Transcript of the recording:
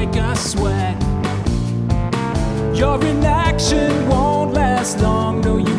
break a sweat. Your inaction won't last long, no, you